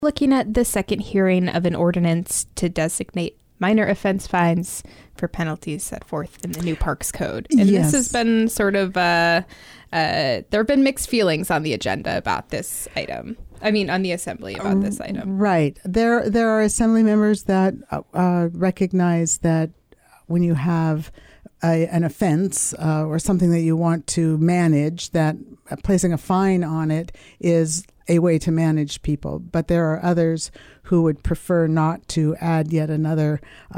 Looking at the second hearing of an ordinance to designate minor offense fines for penalties set forth in the new Parks Code. And Yes. this has been sort of, there have been mixed feelings on the agenda about this item. I mean, on the assembly about this item. Right. There are assembly members that recognize that when you have an offense or something that you want to manage, that placing a fine on it is a way to manage people. But there are others who would prefer not to add yet another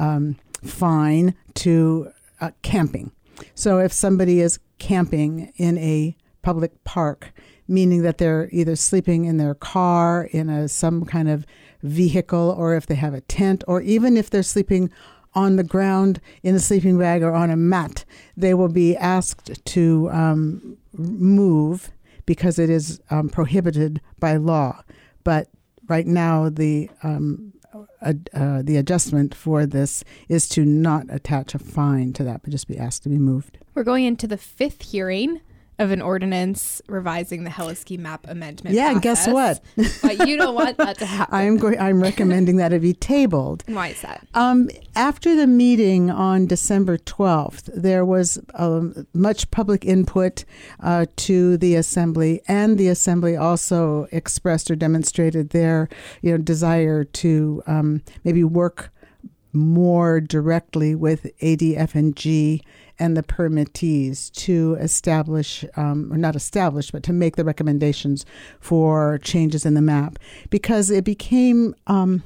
fine to camping. So if somebody is camping in a public park, meaning that they're either sleeping in their car, in some kind of vehicle, or if they have a tent, or even if they're sleeping on the ground in a sleeping bag or on a mat, they will be asked to move because it is prohibited by law. But right now, the adjustment for this is to not attach a fine to that, but just be asked to be moved. We're going into the fifth hearing of an ordinance revising the Heliski map amendment Yeah, process. guess what? But you don't want that to happen. I'm recommending that it be tabled. Why is that? After the meeting on December 12th, there was much public input to the assembly, and the assembly also expressed or demonstrated their desire to maybe work more directly with ADF&G and the permittees to establish, or not establish, but to make the recommendations for changes in the map, because it became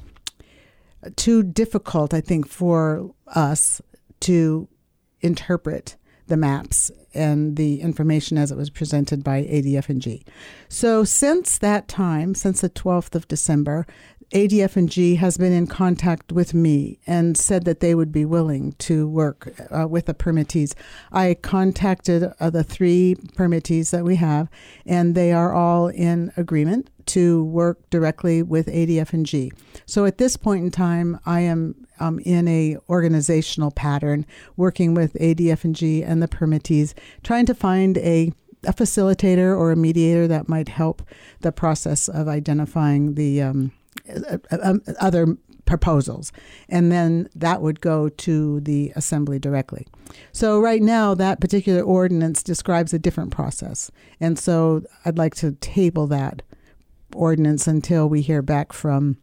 too difficult, I think, for us to interpret the maps and the information as it was presented by ADF&G. So since that time, since the 12th of December, ADF&G has been in contact with me and said that they would be willing to work with the permittees. I contacted the three permittees that we have, and they are all in agreement to work directly with ADF&G. So at this point in time, I am in a organizational pattern working with ADF&G and the permittees, trying to find a facilitator or a mediator that might help the process of identifying the other proposals. And then that would go to the assembly directly. So right now, that particular ordinance describes a different process. And so I'd like to table that ordinance until we hear back from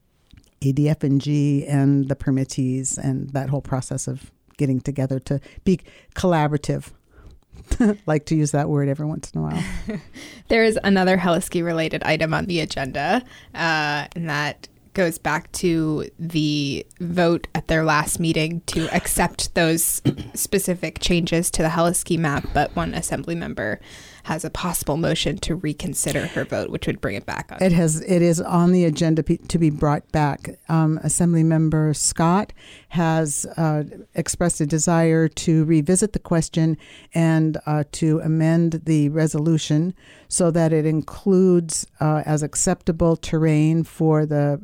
ADF&G and the permittees and that whole process of getting together to be collaborative. Like to use that word every once in a while. There is another Heliski related item on the agenda, and that goes back to the vote at their last meeting to accept those specific changes to the Heliski map, but one assembly member has a possible motion to reconsider her vote, which would bring it back on. It is on the agenda to be brought back. Assembly Member Scott has expressed a desire to revisit the question and to amend the resolution so that it includes as acceptable terrain for the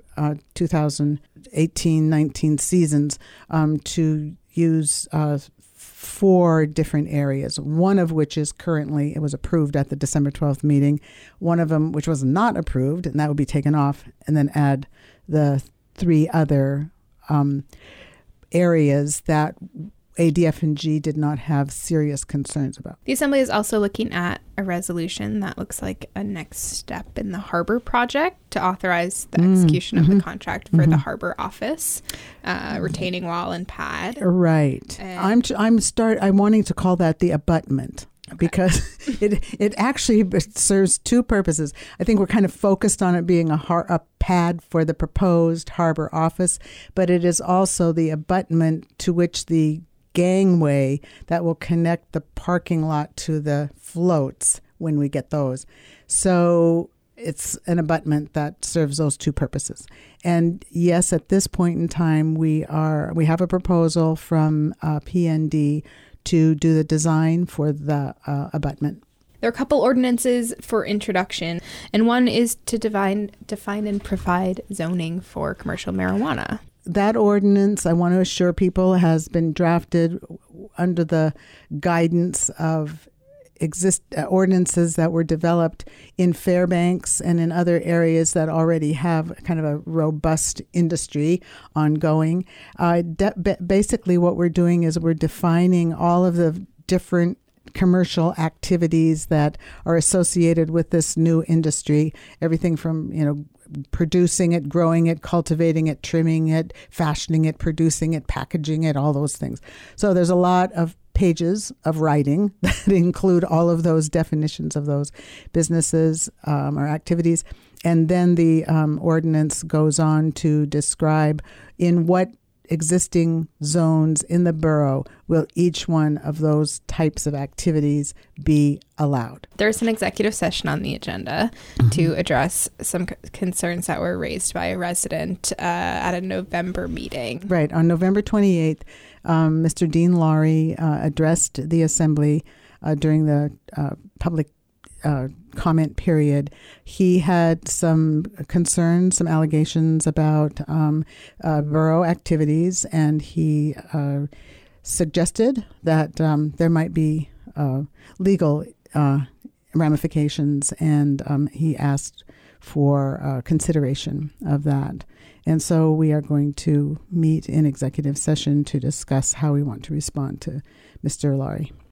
2018-19 seasons to use 4 different areas, one of which is currently, it was approved at the December 12th meeting, one of them which was not approved, and that would be taken off, and then add the 3 other areas that ADF&G did not have serious concerns about. The Assembly is also looking at a resolution that looks like a next step in the harbor project to authorize the execution of the contract for the harbor office, retaining wall and pad. Right. And I'm wanting to call that the abutment. Okay. Because it actually serves 2 purposes. I think we're kind of focused on it being a pad for the proposed harbor office, but it is also the abutment to which the gangway that will connect the parking lot to the floats when we get those. So it's an abutment that serves those 2 purposes. And yes, at this point in time, we have a proposal from PND to do the design for the abutment. There are a couple ordinances for introduction, and one is to define and provide zoning for commercial marijuana. That ordinance, I want to assure people, has been drafted under the guidance of ordinances that were developed in Fairbanks and in other areas that already have kind of a robust industry ongoing. Basically, what we're doing is we're defining all of the different commercial activities that are associated with this new industry. Everything from, producing it, growing it, cultivating it, trimming it, fashioning it, producing it, packaging it, all those things. So there's a lot of pages of writing that include all of those definitions of those businesses or activities. And then the ordinance goes on to describe in what existing zones in the borough will each one of those types of activities be allowed. There's an executive session on the agenda to address some concerns that were raised by a resident at a November meeting. Right. On November 28th, Mr. Dean Laurie addressed the Assembly during the public comment period. He had some concerns, some allegations about borough activities, and he suggested that there might be legal ramifications, and he asked for consideration of that. And so we are going to meet in executive session to discuss how we want to respond to Mr. Laurie.